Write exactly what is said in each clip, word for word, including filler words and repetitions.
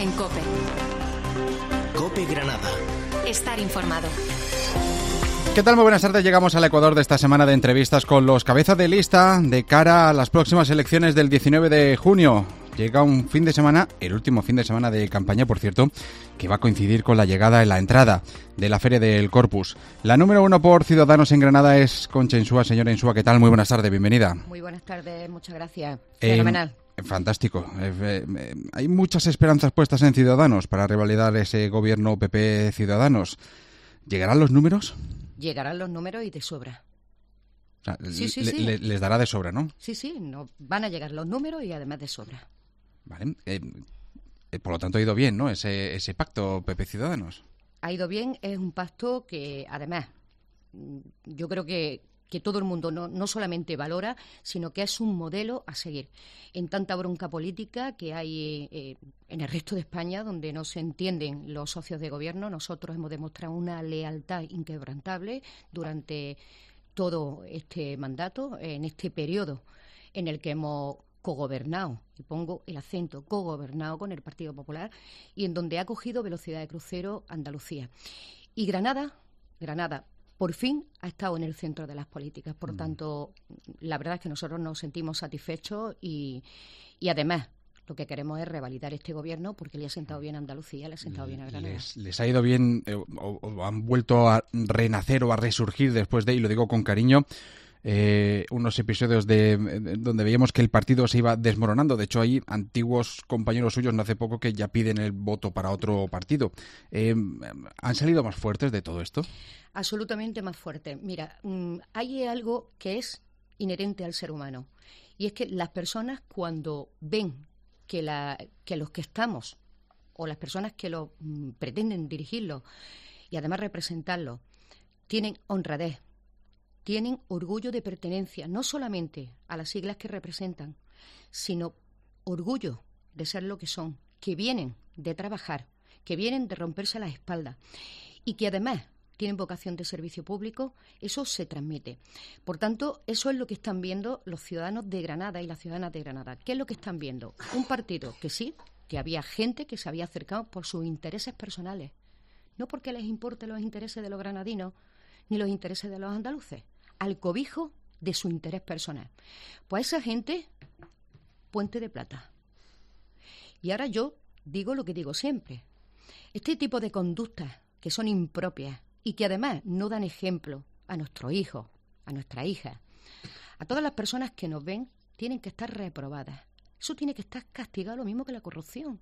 en COPE. COPE Granada. Estar informado. ¿Qué tal? Muy buenas tardes. Llegamos al Ecuador de esta semana de entrevistas con los cabezas de lista de cara a las próximas elecciones del diecinueve de junio. Llega un fin de semana, el último fin de semana de campaña, por cierto, que va a coincidir con la llegada en la entrada de la Feria del Corpus. La número uno por Ciudadanos en Granada es Concha Insúa. Señora Insúa, ¿qué tal? Muy buenas tardes, bienvenida. Muy buenas tardes, muchas gracias. Eh, Fenomenal. Fantástico. Eh, eh, hay muchas esperanzas puestas en Ciudadanos para revalidar ese gobierno P P Ciudadanos. ¿Llegarán los números? Llegarán los números y de sobra. O sea, sí, sí, le, sí. Le, les dará de sobra, ¿no? Sí, sí, no, van a llegar los números y además de sobra. Vale. Eh, eh, por lo tanto, ha ido bien, ¿no? Ese, ese pacto P P Ciudadanos. Ha ido bien, es un pacto que además yo creo que, que todo el mundo no, no solamente valora, sino que es un modelo a seguir. En tanta bronca política que hay eh, en el resto de España, donde no se entienden los socios de gobierno, nosotros hemos demostrado una lealtad inquebrantable durante todo este mandato, en este periodo en el que hemos cogobernado, y pongo el acento, cogobernado con el Partido Popular, y en donde ha cogido velocidad de crucero Andalucía. Y Granada, Granada, por fin ha estado en el centro de las políticas. Por mm. tanto, la verdad es que nosotros nos sentimos satisfechos y, y además lo que queremos es revalidar este gobierno porque le ha sentado bien a Andalucía, le ha sentado bien a Granada. Les, les ha ido bien, eh, o, o han vuelto a renacer o a resurgir después de, y lo digo con cariño, Eh, unos episodios de, de donde veíamos que el partido se iba desmoronando. De hecho, hay antiguos compañeros suyos no hace poco que ya piden el voto para otro partido. Eh, ¿Han salido más fuertes de todo esto? Absolutamente más fuertes. Mira, mmm, hay algo que es inherente al ser humano, y es que las personas, cuando ven que, la, que los que estamos o las personas que lo mmm, pretenden dirigirlo y además representarlo tienen honradez, tienen orgullo de pertenencia, no solamente a las siglas que representan, sino orgullo de ser lo que son, que vienen de trabajar, que vienen de romperse las espaldas y que además tienen vocación de servicio público, eso se transmite. Por tanto, eso es lo que están viendo los ciudadanos de Granada y las ciudadanas de Granada. ¿Qué es lo que están viendo? Un partido que sí, que había gente que se había acercado por sus intereses personales, no porque les importen los intereses de los granadinos ni los intereses de los andaluces, al cobijo de su interés personal. Pues esa gente, puente de plata. Y ahora yo digo lo que digo siempre. Este tipo de conductas que son impropias y que además no dan ejemplo a nuestros hijos, a nuestras hijas, a todas las personas que nos ven, tienen que estar reprobadas. Eso tiene que estar castigado lo mismo que la corrupción.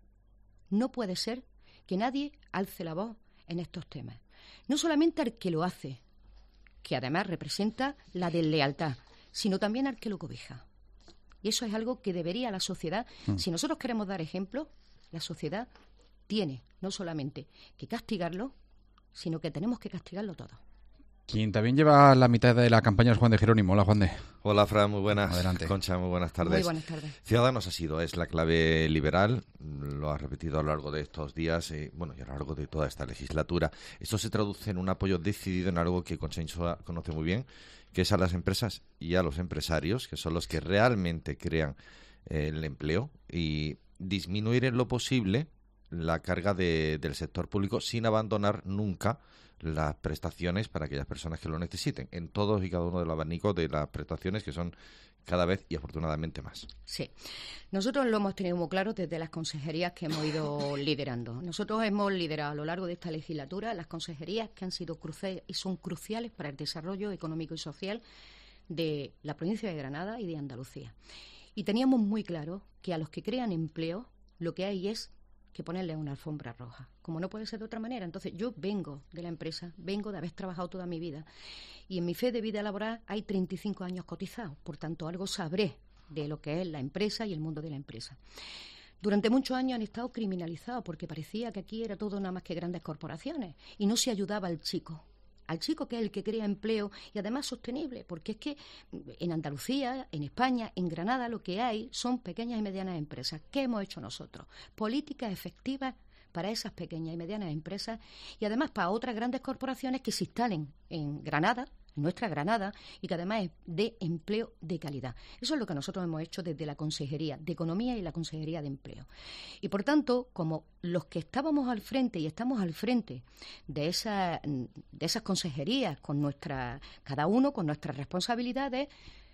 No puede ser que nadie alce la voz en estos temas. No solamente al que lo hace, que además representa la deslealtad, sino también al que lo cobija. Y eso es algo que debería la sociedad, mm. si nosotros queremos dar ejemplo, la sociedad tiene no solamente que castigarlo, sino que tenemos que castigarlo todo. Quien también lleva la mitad de la campaña es Juan de Jerónimo. Hola, Juan de. Hola, Fran, muy buenas. Adelante. Concha, muy buenas tardes. Muy buenas tardes. Ciudadanos ha sido, es la clave liberal, lo ha repetido a lo largo de estos días, y, bueno, y a lo largo de toda esta legislatura. Esto se traduce en un apoyo decidido en algo que Concha Insúa conoce muy bien, que es a las empresas y a los empresarios, que son los que realmente crean eh, el empleo, y disminuir en lo posible la carga de, del sector público sin abandonar nunca las prestaciones para aquellas personas que lo necesiten, en todos y cada uno de los abanicos de las prestaciones, que son cada vez y afortunadamente más. Sí, nosotros lo hemos tenido muy claro desde las consejerías que hemos ido liderando. Nosotros hemos liderado a lo largo de esta legislatura las consejerías que han sido cruciales y son cruciales para el desarrollo económico y social de la provincia de Granada y de Andalucía. Y teníamos muy claro que a los que crean empleo lo que hay es que ponerle una alfombra roja, como no puede ser de otra manera. Entonces, yo vengo de la empresa, vengo de haber trabajado toda mi vida, y en mi fe de vida laboral hay treinta y cinco años cotizados, por tanto, algo sabré de lo que es la empresa y el mundo de la empresa. Durante muchos años han estado criminalizados porque parecía que aquí era todo nada más que grandes corporaciones y no se ayudaba al chico. Al chico que es el que crea empleo y además sostenible, porque es que en Andalucía, en España, en Granada lo que hay son pequeñas y medianas empresas. ¿Qué hemos hecho nosotros? Políticas efectivas para esas pequeñas y medianas empresas y además para otras grandes corporaciones que se instalen en Granada nuestra Granada, y que además es de empleo de calidad. Eso es lo que nosotros hemos hecho desde la Consejería de Economía y la Consejería de Empleo. Y por tanto, como los que estábamos al frente y estamos al frente de, esa, de esas consejerías, con nuestra, cada uno con nuestras responsabilidades,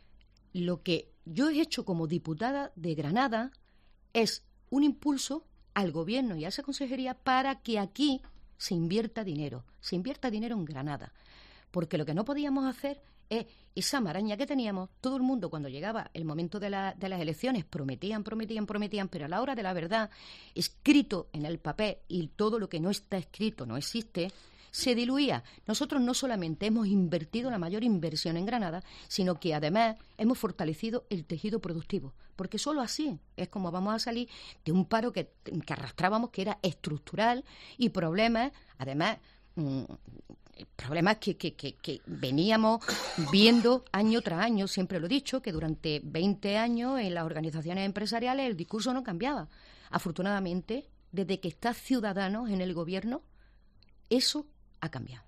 lo que yo he hecho como diputada de Granada es un impulso al Gobierno y a esa consejería para que aquí se invierta dinero, se invierta dinero en Granada. Porque lo que no podíamos hacer es esa maraña que teníamos. Todo el mundo, cuando llegaba el momento de, la, de las elecciones, prometían, prometían, prometían, pero a la hora de la verdad, escrito en el papel, y todo lo que no está escrito no existe, se diluía. Nosotros no solamente hemos invertido la mayor inversión en Granada, sino que además hemos fortalecido el tejido productivo, porque solo así es como vamos a salir de un paro que, que arrastrábamos, que era estructural, y problemas, además, mmm, problemas que, que, que, que veníamos viendo año tras año. Siempre lo he dicho, que durante veinte años en las organizaciones empresariales el discurso no cambiaba. Afortunadamente, desde que está Ciudadanos en el Gobierno, eso ha cambiado.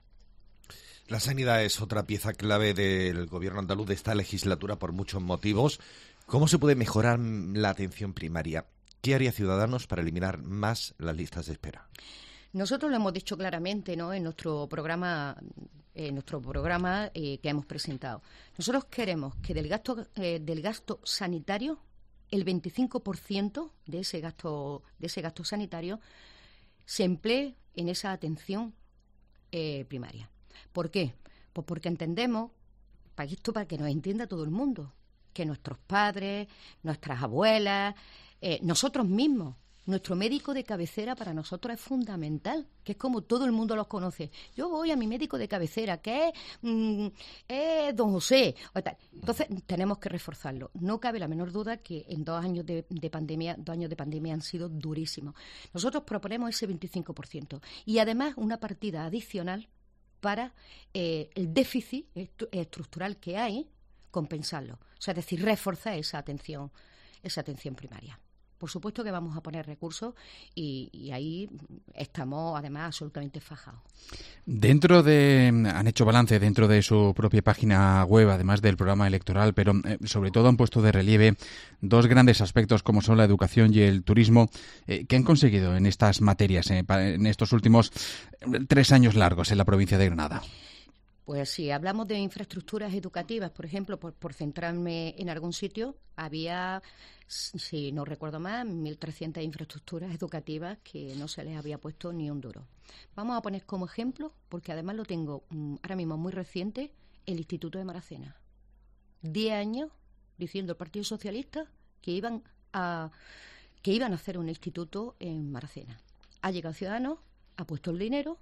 La sanidad es otra pieza clave del Gobierno andaluz de esta legislatura por muchos motivos. ¿Cómo se puede mejorar la atención primaria? ¿Qué haría Ciudadanos para eliminar más las listas de espera? Nosotros lo hemos dicho claramente, ¿no?, en nuestro programa, en nuestro programa eh, que hemos presentado. Nosotros queremos que del gasto eh, del gasto sanitario, el veinticinco por ciento de ese gasto de ese gasto sanitario se emplee en esa atención eh, primaria. ¿Por qué? Pues porque entendemos, para esto para que nos entienda todo el mundo, que nuestros padres, nuestras abuelas, eh, nosotros mismos, nuestro médico de cabecera para nosotros es fundamental, que es como todo el mundo los conoce. Yo voy a mi médico de cabecera, que es, mmm, es don José. Entonces, tenemos que reforzarlo. No cabe la menor duda que en dos años de, de pandemia, dos años de pandemia han sido durísimos. Nosotros proponemos ese veinticinco por ciento y además una partida adicional para eh, el déficit estru- estructural que hay, compensarlo. O sea, es decir, reforzar esa atención, esa atención primaria. Por supuesto que vamos a poner recursos y, y ahí estamos además absolutamente fajados. Dentro de, han hecho balance dentro de su propia página web, además del programa electoral, pero eh, sobre todo han puesto de relieve dos grandes aspectos como son la educación y el turismo. Eh, ¿Qué han conseguido en estas materias eh, en estos últimos tres años largos en la provincia de Granada? Pues si hablamos de infraestructuras educativas, por ejemplo, por, por centrarme en algún sitio, había, si no recuerdo más, mil trescientas infraestructuras educativas que no se les había puesto ni un duro. Vamos a poner como ejemplo, porque además lo tengo um, ahora mismo muy reciente, el Instituto de Maracena. Diez años diciendo el Partido Socialista que iban a, que iban a hacer un instituto en Maracena. Ha llegado Ciudadanos, ha puesto el dinero,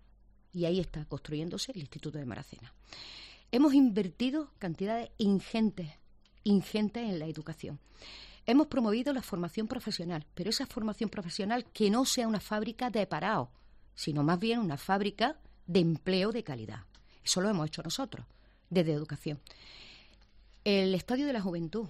y ahí está construyéndose el Instituto de Maracena. Hemos invertido cantidades ingentes, ingentes en la educación. Hemos promovido la formación profesional, pero esa formación profesional que no sea una fábrica de parados, sino más bien una fábrica de empleo de calidad. Eso lo hemos hecho nosotros, desde educación. El Estadio de la Juventud.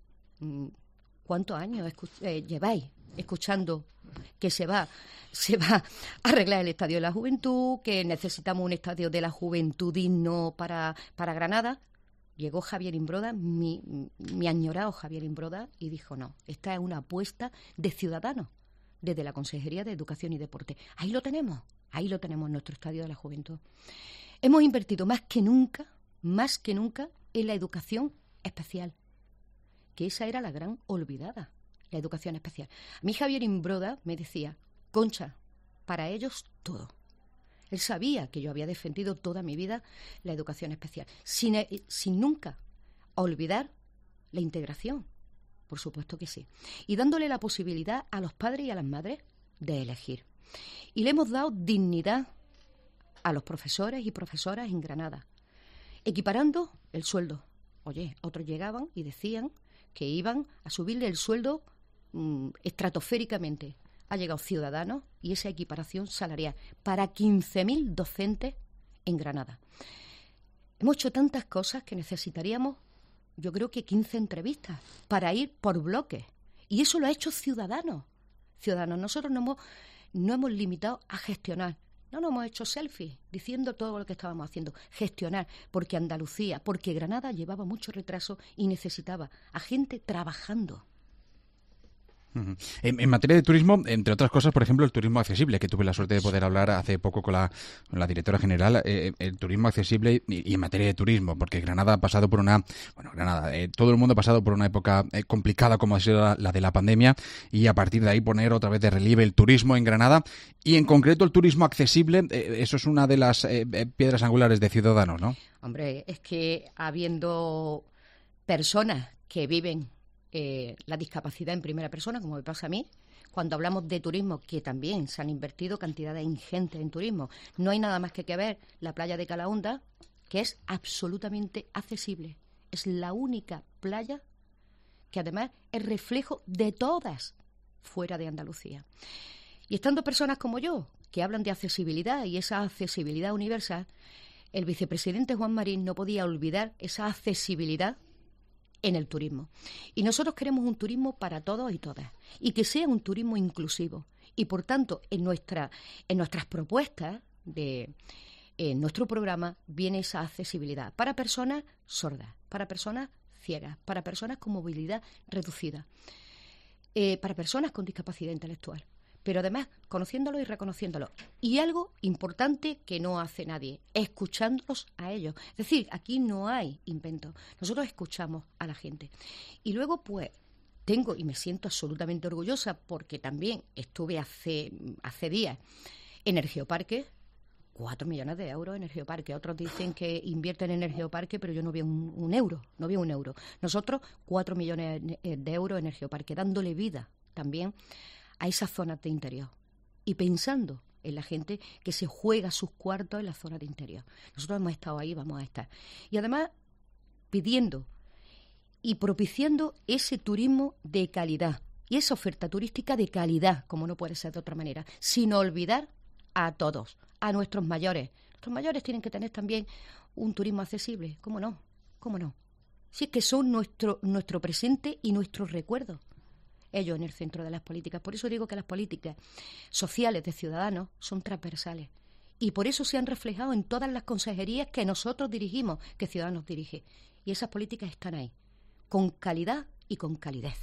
¿Cuántos años escu- eh, lleváis escuchando que se va, se va a arreglar el Estadio de la Juventud, que necesitamos un Estadio de la Juventud digno para, para Granada? Llegó Javier Imbroda, mi, mi añorado Javier Imbroda, y dijo, no, esta es una apuesta de Ciudadanos, desde la Consejería de Educación y Deporte. Ahí lo tenemos, ahí lo tenemos, nuestro Estadio de la Juventud. Hemos invertido más que nunca, más que nunca, en la educación especial, que esa era la gran olvidada, la educación especial. A mí Javier Imbroda me decía, Concha, para ellos todo. Él sabía que yo había defendido toda mi vida la educación especial, sin, sin nunca olvidar la integración, por supuesto que sí, y dándole la posibilidad a los padres y a las madres de elegir. Y le hemos dado dignidad a los profesores y profesoras en Granada, equiparando el sueldo. Oye, otros llegaban y decían que iban a subirle el sueldo mmm, estratosféricamente. Ha llegado Ciudadanos y esa equiparación salarial para quince mil docentes en Granada. Hemos hecho tantas cosas que necesitaríamos, yo creo que quince entrevistas para ir por bloques. Y eso lo ha hecho Ciudadanos. Ciudadanos, nosotros no hemos, no hemos limitado a gestionar. No nos hemos hecho selfies diciendo todo lo que estábamos haciendo. Gestionar, porque Andalucía, porque Granada llevaba mucho retraso y necesitaba a gente trabajando. Uh-huh. En, en materia de turismo, entre otras cosas, por ejemplo, el turismo accesible, que tuve la suerte de poder hablar hace poco con la, con la directora general, eh, el turismo accesible y, y en materia de turismo, porque Granada ha pasado por una, bueno, Granada, eh, todo el mundo ha pasado por una época eh, complicada como ha sido la, la de la pandemia, y a partir de ahí poner otra vez de relieve el turismo en Granada y en concreto el turismo accesible, eh, eso es una de las eh, piedras angulares de Ciudadanos, ¿no? Hombre, es que habiendo personas que viven Eh, la discapacidad en primera persona, como me pasa a mí, cuando hablamos de turismo, que también se han invertido cantidades ingentes en turismo, no hay nada más que, que ver la playa de Calahonda, que es absolutamente accesible. Es la única playa que además es reflejo de todas fuera de Andalucía. Y estando personas como yo, que hablan de accesibilidad y esa accesibilidad universal, el vicepresidente Juan Marín no podía olvidar esa accesibilidad en el turismo. Y nosotros queremos un turismo para todos y todas, y que sea un turismo inclusivo. Y por tanto, en nuestra, en nuestras propuestas de en nuestro programa viene esa accesibilidad para personas sordas, para personas ciegas, para personas con movilidad reducida, eh, para personas con discapacidad intelectual. Pero además conociéndolo y reconociéndolo. Y algo importante que no hace nadie, escuchándolos a ellos. Es decir, aquí no hay invento. Nosotros escuchamos a la gente. Y luego, pues, tengo, y me siento absolutamente orgullosa, porque también estuve hace, hace días en el Geoparque, cuatro millones de euros en el Geoparque. Otros dicen que invierten en el Geoparque, pero yo no veo un, un euro, no veo un euro. Nosotros, cuatro millones de euros en el Geoparque, dándole vida también a esas zonas de interior y pensando en la gente que se juega sus cuartos en la zona de interior. Nosotros hemos estado ahí, vamos a estar. Y además pidiendo y propiciando ese turismo de calidad y esa oferta turística de calidad, como no puede ser de otra manera, sin olvidar a todos, a nuestros mayores. Nuestros mayores tienen que tener también un turismo accesible. ¿Cómo no? ¿Cómo no? Si es que son nuestro, nuestro presente y nuestros recuerdos. Ellos en el centro de las políticas. Por eso digo que las políticas sociales de Ciudadanos son transversales. Y por eso se han reflejado en todas las consejerías que nosotros dirigimos, que Ciudadanos dirige. Y esas políticas están ahí, con calidad y con calidez.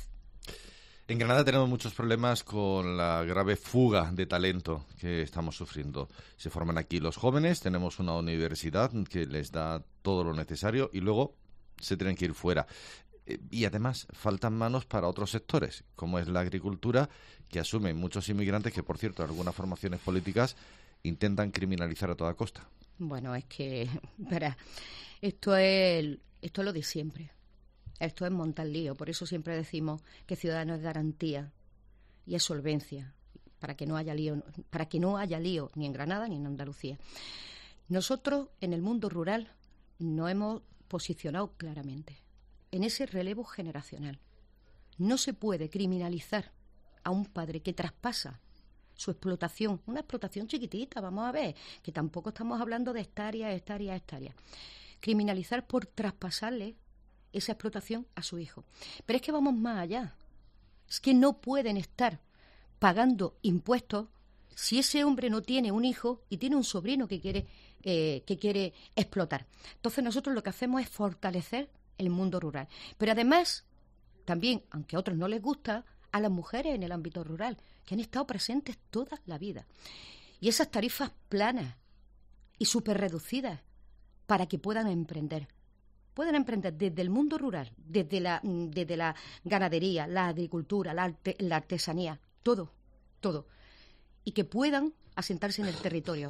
En Granada tenemos muchos problemas con la grave fuga de talento que estamos sufriendo. Se forman aquí los jóvenes, tenemos una universidad que les da todo lo necesario y luego se tienen que ir fuera. Y además faltan manos para otros sectores, como es la agricultura, que asumen muchos inmigrantes que, por cierto, algunas formaciones políticas intentan criminalizar a toda costa. Bueno, es que, verá, esto es, esto es lo de siempre. Esto es montar lío. Por eso siempre decimos que Ciudadanos es garantía y es solvencia, para que no haya lío, para que no haya lío ni en Granada ni en Andalucía. Nosotros, en el mundo rural, nos hemos posicionado claramente en ese relevo generacional. No se puede criminalizar a un padre que traspasa su explotación, una explotación chiquitita, vamos a ver, que tampoco estamos hablando de hectáreas, hectáreas, hectáreas. Criminalizar por traspasarle esa explotación a su hijo. Pero es que vamos más allá. Es que no pueden estar pagando impuestos si ese hombre no tiene un hijo y tiene un sobrino que quiere, eh, que quiere explotar. Entonces nosotros lo que hacemos es fortalecer el mundo rural. Pero además, también, aunque a otros no les gusta, a las mujeres en el ámbito rural, que han estado presentes toda la vida. Y esas tarifas planas y súper reducidas para que puedan emprender. Pueden emprender desde el mundo rural, desde la, desde la ganadería, la agricultura, la, arte, la artesanía, todo, todo. Y que puedan asentarse en el territorio.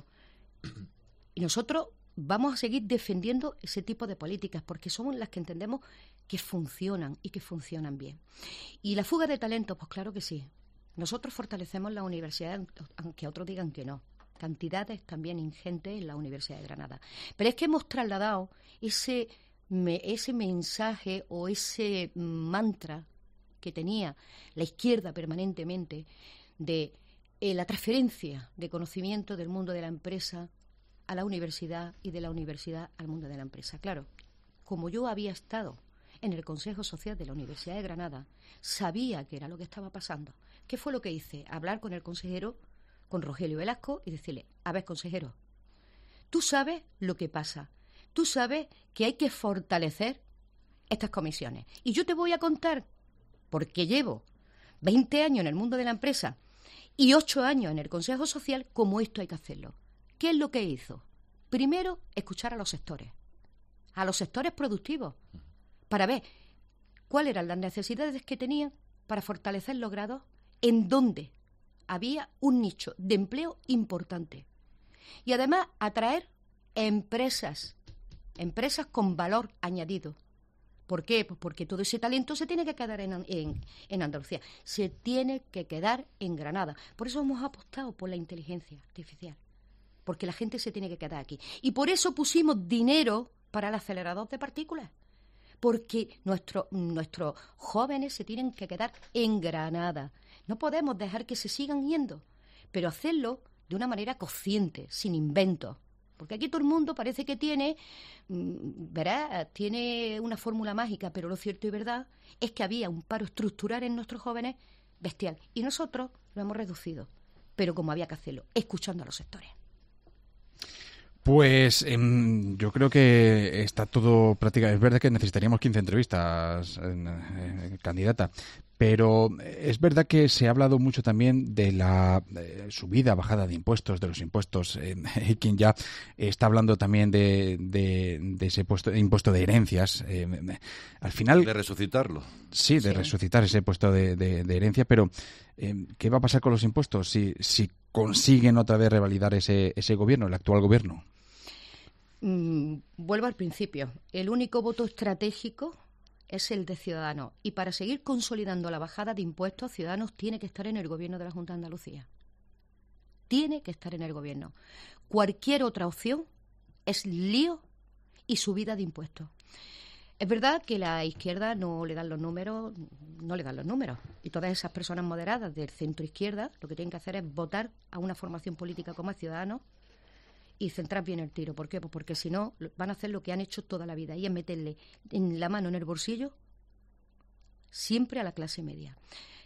Y nosotros vamos a seguir defendiendo ese tipo de políticas porque somos las que entendemos que funcionan y que funcionan bien. Y la fuga de talentos, pues claro que sí. Nosotros fortalecemos la universidad, aunque otros digan que no. Cantidades también ingentes en la Universidad de Granada. Pero es que hemos trasladado ese, me, ese mensaje o ese mantra que tenía la izquierda permanentemente de eh, la transferencia de conocimiento del mundo de la empresa a la universidad y de la universidad al mundo de la empresa. Claro, como yo había estado en el Consejo Social de la Universidad de Granada, sabía que era lo que estaba pasando. ¿Qué fue lo que hice? Hablar con el consejero con Rogelio Velasco y decirle, a ver, consejero, tú sabes lo que pasa, tú sabes que hay que fortalecer estas comisiones. Y yo te voy a contar, porque llevo veinte años en el mundo de la empresa y ocho años en el Consejo Social, cómo esto hay que hacerlo. ¿Qué es lo que hizo? Primero, escuchar a los sectores, a los sectores productivos, para ver cuáles eran las necesidades que tenían para fortalecer los grados, en donde había un nicho de empleo importante. Y además atraer empresas, empresas con valor añadido. ¿Por qué? Pues porque todo ese talento se tiene que quedar en, en, en Andalucía, se tiene que quedar en Granada. Por eso hemos apostado por la inteligencia artificial, porque la gente se tiene que quedar aquí. Y por eso pusimos dinero para el acelerador de partículas, porque nuestro, nuestros jóvenes se tienen que quedar en Granada. No podemos dejar que se sigan yendo, pero hacerlo de una manera consciente, sin inventos. Porque aquí todo el mundo parece que tiene, verá, tiene una fórmula mágica, pero lo cierto y verdad es que había un paro estructural en nuestros jóvenes bestial. Y nosotros lo hemos reducido, pero como había que hacerlo, escuchando a los sectores. Pues eh, yo creo que está todo prácticamente... Es verdad que necesitaríamos quince entrevistas, eh, eh, candidata, pero es verdad que se ha hablado mucho también de la eh, subida, bajada de impuestos, de los impuestos. Eh, hay quien ya está hablando también de, de, de ese puesto, impuesto de herencias. Eh, al final... De resucitarlo. Sí, de sí. resucitar ese puesto de, de, de herencia, pero eh, ¿qué va a pasar con los impuestos si, si consiguen otra vez revalidar ese, ese gobierno, el actual gobierno? Mm, vuelvo al principio. El único voto estratégico es el de Ciudadanos. Y para seguir consolidando la bajada de impuestos, Ciudadanos tiene que estar en el gobierno de la Junta de Andalucía. Tiene que estar en el gobierno. Cualquier otra opción es lío y subida de impuestos. Es verdad que la izquierda no le dan los números, no le dan los números. Y todas esas personas moderadas del centro izquierda lo que tienen que hacer es votar a una formación política como es Ciudadanos y centrar bien el tiro. ¿Por qué? Pues porque si no van a hacer lo que han hecho toda la vida y es meterle en la mano en el bolsillo siempre a la clase media.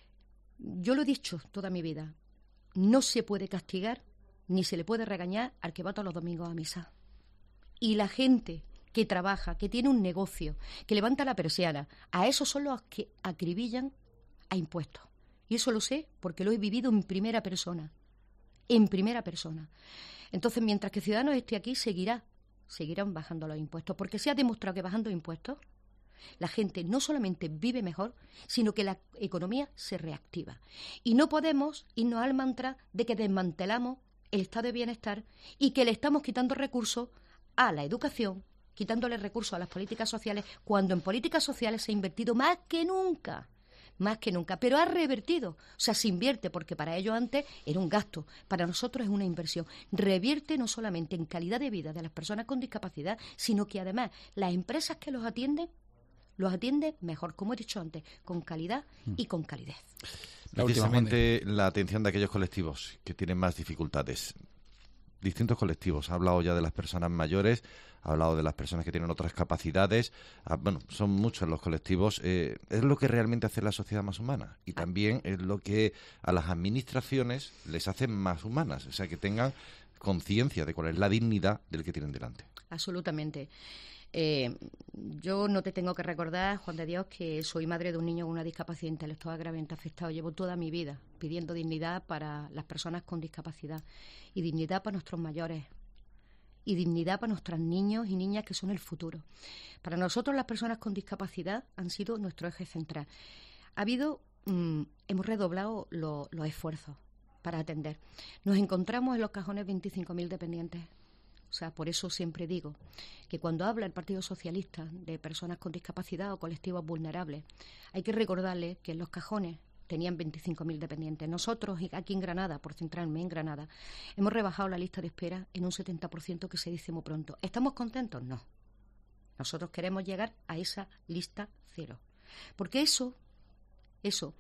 Yo lo he dicho toda mi vida, no se puede castigar ni se le puede regañar al que va todos los domingos a misa. Y la gente que trabaja, que tiene un negocio, que levanta la persiana, a esos son los que acribillan a impuestos. Y eso lo sé porque lo he vivido en primera persona, en primera persona. Entonces, mientras que Ciudadanos esté aquí, seguirá, seguirán bajando los impuestos, porque se ha demostrado que bajando impuestos la gente no solamente vive mejor, sino que la economía se reactiva. Y no podemos irnos al mantra de que desmantelamos el estado de bienestar y que le estamos quitando recursos a la educación, quitándole recursos a las políticas sociales, cuando en políticas sociales se ha invertido más que nunca. Más que nunca, pero ha revertido, o sea, se invierte, porque para ellos antes era un gasto, para nosotros es una inversión. Revierte no solamente en calidad de vida de las personas con discapacidad, sino que además las empresas que los atienden, los atienden mejor, como he dicho antes, con calidad y con calidez. Precisamente la atención de aquellos colectivos que tienen más dificultades. Distintos colectivos. Ha hablado ya de las personas mayores, ha hablado de las personas que tienen otras capacidades. Ah, bueno, son muchos los colectivos. Eh, es lo que realmente hace la sociedad más humana y también es lo que a las administraciones les hace más humanas. O sea, que tengan conciencia de cuál es la dignidad del que tienen delante. Absolutamente. Eh, yo no te tengo que recordar, Juan de Dios, que soy madre de un niño con una discapacidad intelectual gravemente afectado. Llevo toda mi vida pidiendo dignidad para las personas con discapacidad y dignidad para nuestros mayores y dignidad para nuestros niños y niñas que son el futuro. Para nosotros las personas con discapacidad han sido nuestro eje central. Ha habido, mmm, hemos redoblado lo, los esfuerzos para atender. Nos encontramos en los cajones veinticinco mil dependientes. O sea, por eso siempre digo que cuando habla el Partido Socialista de personas con discapacidad o colectivos vulnerables, hay que recordarles que en los cajones tenían veinticinco mil dependientes. Nosotros, aquí en Granada, por centrarme en Granada, hemos rebajado la lista de espera en un setenta por ciento, que se dice muy pronto. ¿Estamos contentos? No. Nosotros queremos llegar a esa lista cero. Porque eso, eso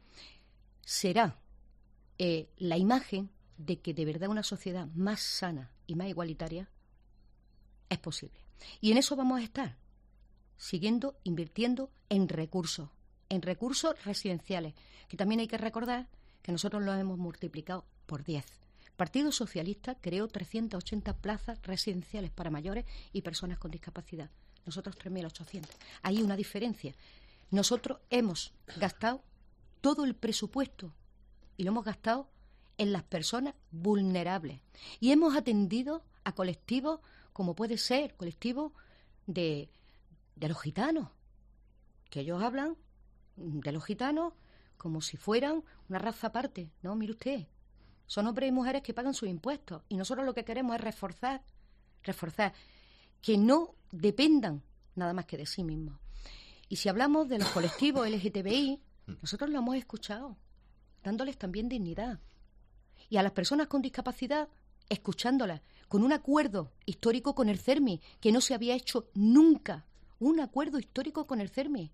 será eh, la imagen de que de verdad una sociedad más sana y más igualitaria es posible. Y en eso vamos a estar, siguiendo invirtiendo en recursos, en recursos residenciales, que también hay que recordar que nosotros los hemos multiplicado por diez, Partido Socialista creó trescientas ochenta plazas residenciales para mayores y personas con discapacidad. Nosotros tres mil ochocientas. Hay una diferencia. Nosotros hemos gastado todo el presupuesto y lo hemos gastado en las personas vulnerables. Y hemos atendido a colectivos como puede ser colectivos de, de los gitanos, que ellos hablan de los gitanos como si fueran una raza aparte. No, mire usted, son hombres y mujeres que pagan sus impuestos y nosotros lo que queremos es reforzar, reforzar, que no dependan nada más que de sí mismos. Y si hablamos de los colectivos L G T B I, nosotros lo hemos escuchado, dándoles también dignidad. Y a las personas con discapacidad, escuchándolas, con un acuerdo histórico con el CERMI, que no se había hecho nunca, un acuerdo histórico con el CERMI.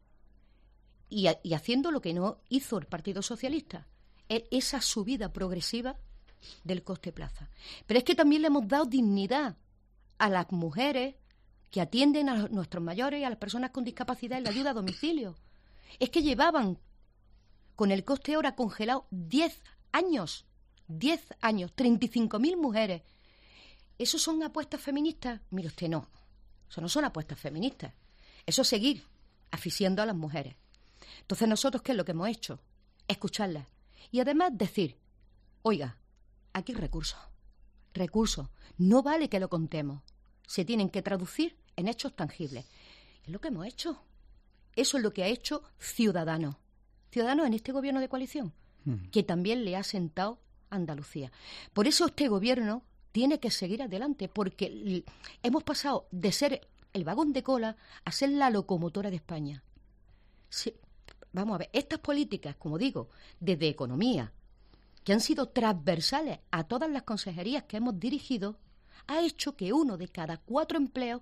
Y, a, y haciendo lo que no hizo el Partido Socialista, es esa subida progresiva del coste plaza. Pero es que también le hemos dado dignidad a las mujeres que atienden a nuestros mayores y a las personas con discapacidad en la ayuda a domicilio. Es que llevaban con el coste hora congelado diez años, diez años, treinta y cinco mil mujeres. ¿Eso son apuestas feministas? Mire usted, no. Eso no son apuestas feministas. Eso es seguir asfixiando a las mujeres. Entonces, nosotros, ¿qué es lo que hemos hecho? Escucharlas. Y además decir, oiga, aquí hay recursos. Recursos. No vale que lo contemos. Se tienen que traducir en hechos tangibles. Es lo que hemos hecho. Eso es lo que ha hecho Ciudadanos. Ciudadanos en este gobierno de coalición, mm. que también le ha sentado a Andalucía. Por eso este gobierno tiene que seguir adelante, porque hemos pasado de ser el vagón de cola a ser la locomotora de España. Sí, vamos a ver, estas políticas, como digo, desde economía, que han sido transversales a todas las consejerías que hemos dirigido, ha hecho que uno de cada cuatro empleos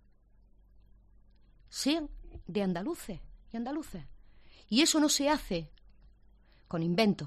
sean de andaluces y andaluces. Y eso no se hace con inventos,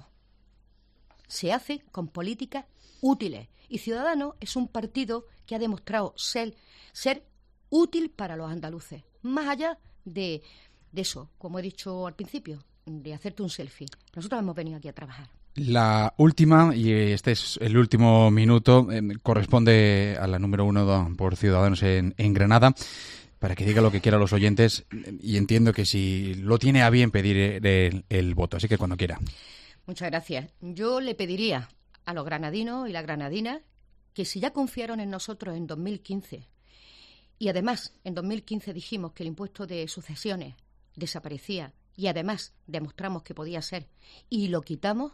se hace con políticas útiles. Y Ciudadanos es un partido que ha demostrado ser, ser útil para los andaluces, más allá de, de eso, como he dicho al principio, de hacerte un selfie. Nosotros hemos venido aquí a trabajar. La última, y este es el último minuto, eh, corresponde a la número uno por Ciudadanos en, en Granada, para que diga lo que quiera a los oyentes, y entiendo que si lo tiene a bien pedir el, el voto, así que cuando quiera. Muchas gracias. Yo le pediría a los granadinos y las granadinas que si ya confiaron en nosotros en dos mil quince, y además en dos mil quince dijimos que el impuesto de sucesiones desaparecía, y además demostramos que podía ser, y lo quitamos,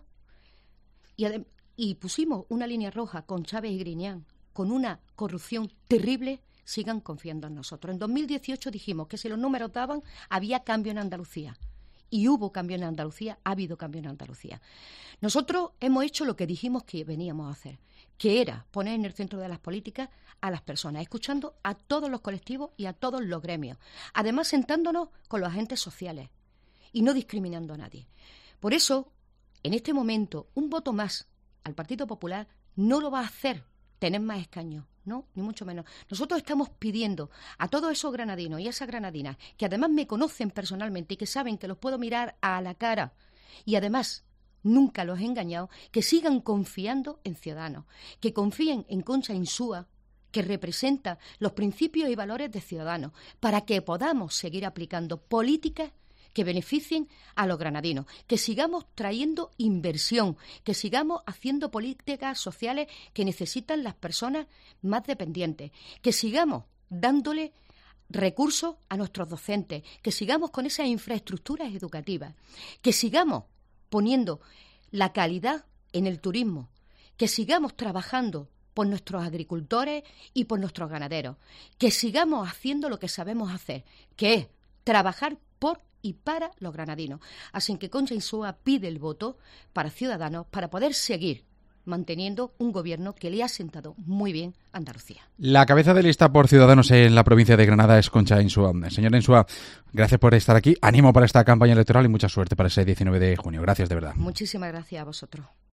y, adem- y pusimos una línea roja con Chávez y Griñán, con una corrupción terrible, sigan confiando en nosotros. En dos mil dieciocho dijimos que si los números daban, había cambio en Andalucía. Y hubo cambio en Andalucía, ha habido cambio en Andalucía. Nosotros hemos hecho lo que dijimos que veníamos a hacer, que era poner en el centro de las políticas a las personas, escuchando a todos los colectivos y a todos los gremios. Además, sentándonos con los agentes sociales y no discriminando a nadie. Por eso, en este momento, un voto más al Partido Popular no lo va a hacer tener más escaños, no, ni mucho menos. Nosotros estamos pidiendo a todos esos granadinos y esas granadinas, que además me conocen personalmente y que saben que los puedo mirar a la cara, y además nunca los he engañado, que sigan confiando en Ciudadanos, que confíen en Concha Insúa, que representa los principios y valores de Ciudadanos, para que podamos seguir aplicando políticas que beneficien a los granadinos, que sigamos trayendo inversión, que sigamos haciendo políticas sociales que necesitan las personas más dependientes, que sigamos dándole recursos a nuestros docentes, que sigamos con esas infraestructuras educativas, que sigamos poniendo la calidad en el turismo, que sigamos trabajando por nuestros agricultores y por nuestros ganaderos, que sigamos haciendo lo que sabemos hacer, que es trabajar por y para los granadinos. Así que Concha Insúa pide el voto para Ciudadanos para poder seguir manteniendo un gobierno que le ha sentado muy bien a Andalucía. La cabeza de lista por Ciudadanos en la provincia de Granada es Concha Insúa. Señora Insúa, gracias por estar aquí. Ánimo para esta campaña electoral y mucha suerte para ese diecinueve de junio. Gracias, de verdad. Muchísimas gracias a vosotros.